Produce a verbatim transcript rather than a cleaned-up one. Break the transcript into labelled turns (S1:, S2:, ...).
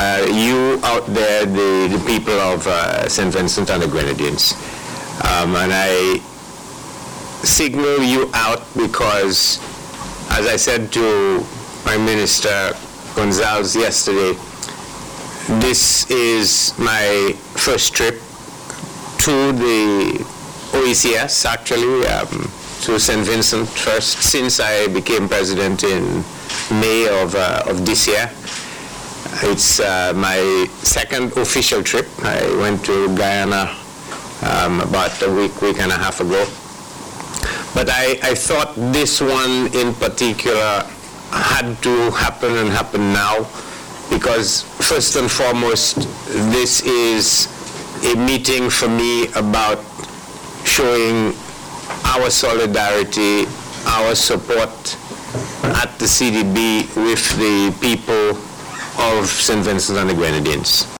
S1: uh, you out there, the, the people of uh, Saint Vincent and the Grenadines. Um, and I signal you out because, as I said to Prime Minister Gonzalez yesterday, this is my first trip to the O E C S, actually, um, to Saint Vincent first, since I became president in May of, uh, of this year. It's uh, my second official trip. I went to Guyana um, about a week, week and a half ago. But I, I thought this one in particular had to happen and happen now because first and foremost, this is a meeting for me about showing our solidarity, our support at the C D B with the people of Saint Vincent and the Grenadines.